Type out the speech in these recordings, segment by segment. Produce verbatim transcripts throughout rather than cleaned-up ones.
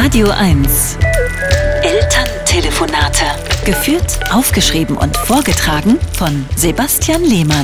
Radio eins. Elterntelefonate. Geführt, aufgeschrieben und vorgetragen von Sebastian Lehmann.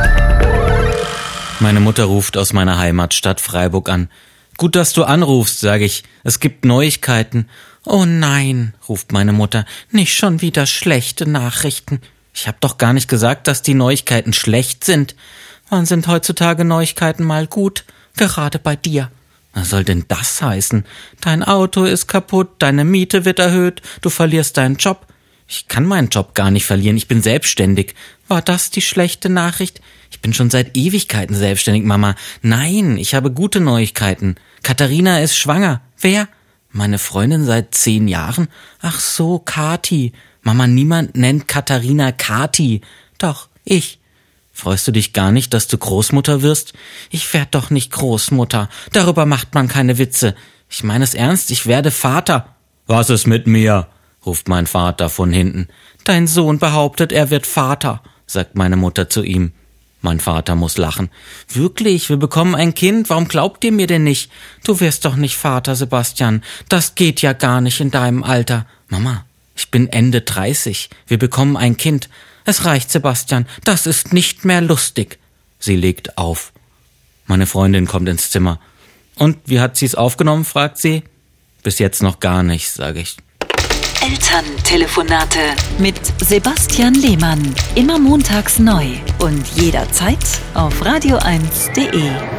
Meine Mutter ruft aus meiner Heimatstadt Freiburg an. Gut, dass du anrufst, sage ich. Es gibt Neuigkeiten. Oh nein, ruft meine Mutter, nicht schon wieder schlechte Nachrichten. Ich hab doch gar nicht gesagt, dass die Neuigkeiten schlecht sind. Wann sind heutzutage Neuigkeiten mal gut? Gerade bei dir. Was soll denn das heißen? Dein Auto ist kaputt, deine Miete wird erhöht, du verlierst deinen Job. Ich kann meinen Job gar nicht verlieren, ich bin selbstständig. War das die schlechte Nachricht? Ich bin schon seit Ewigkeiten selbstständig, Mama. Nein, ich habe gute Neuigkeiten. Katharina ist schwanger. Wer? Meine Freundin seit zehn Jahren? Ach so, Kathi. Mama, niemand nennt Katharina Kathi. Doch, ich. Freust du dich gar nicht, dass du Großmutter wirst? Ich werd doch nicht Großmutter. Darüber macht man keine Witze. Ich meine es ernst, ich werde Vater. Was ist mit mir? Ruft mein Vater von hinten. Dein Sohn behauptet, er wird Vater, sagt meine Mutter zu ihm. Mein Vater muss lachen. Wirklich, wir bekommen ein Kind, warum glaubt ihr mir denn nicht? Du wirst doch nicht Vater, Sebastian. Das geht ja gar nicht in deinem Alter. Mama, ich bin Ende dreißig. Wir bekommen ein Kind. Es reicht, Sebastian, das ist nicht mehr lustig. Sie legt auf. Meine Freundin kommt ins Zimmer. Und wie hat sie's aufgenommen, fragt sie. Bis jetzt noch gar nicht, sage ich. Elterntelefonate mit Sebastian Lehmann. Immer montags neu und jederzeit auf radio eins punkt de.